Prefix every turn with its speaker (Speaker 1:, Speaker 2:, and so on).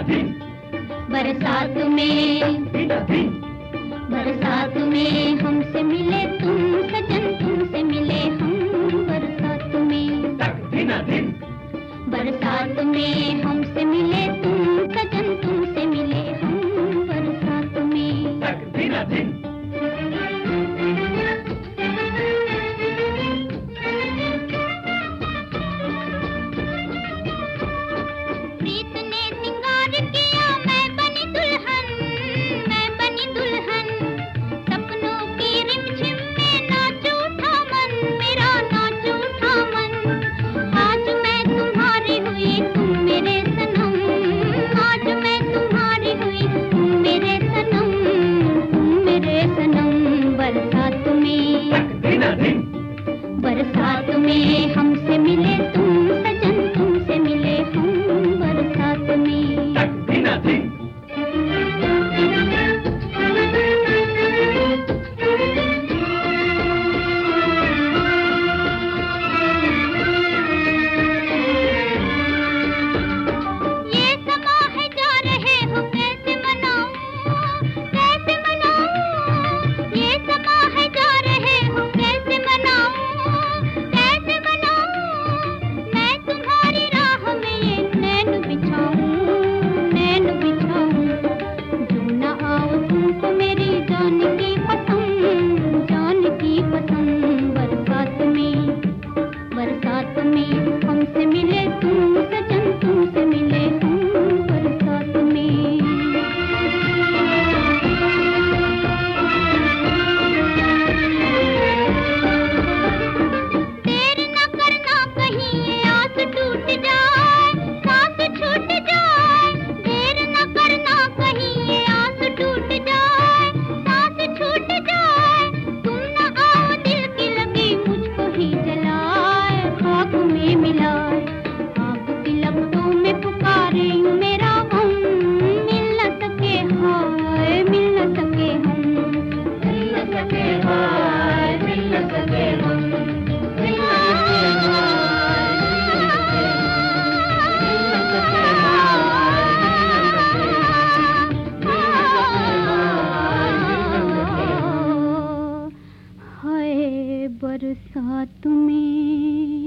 Speaker 1: बरसात में बरसात में हमसे मिले तुम सजन, तुमसे मिले हम बरसात में। बरसात में हमसे मिले तुम सजन, तुमसे मिले हम बरसात में। प्रीत ने सिंगार किया, मैं बनी दुल्हन, मैं बनी दुल्हन। सपनों की रिमझिम में नाच उठा मन, मेरा नाच उठा मन। आज मैं तुम्हारी हुई, तुम मेरे सनम। आज मैं तुम्हारी हुई, तुम मेरे सनम, तुम मेरे सनम। बरसात में बरसात में हमसे मिले तुम सजन, तुमसे मिले हम बरसात में। ये समा है जा रहे हो कैसे मनाऊं, कैसे मनाऊं। ये समा है जा रहे हो कैसे मनाऊं, कैसे मनाऊं। मैं तुम्हारी राह में ये नैन बिछाऊं, नैन बिछाऊं। जो न आओ तुमको मेरी जान की कसम, जान की कसम। बरसात में हमसे मिले तुम सजन, तुमसे मिले हम बरसात में। देर न करना कहीं ये आस टूट जाए, सांस छूट जाए। देर न करना कहीं ये आस टूट जाए, सांस छूट जाए। तुम न आओ दिल की लगी मुझको ही जलाए, खाक में मिलाए। आग की लपटों में पुकारे यूं मेरा गम, मिल न सके हाय, मिल न सके हम। मिल न सके हाय, मिल न सके हम। मिल न सके हाय, मिल न सके हाय। हाय बरसात में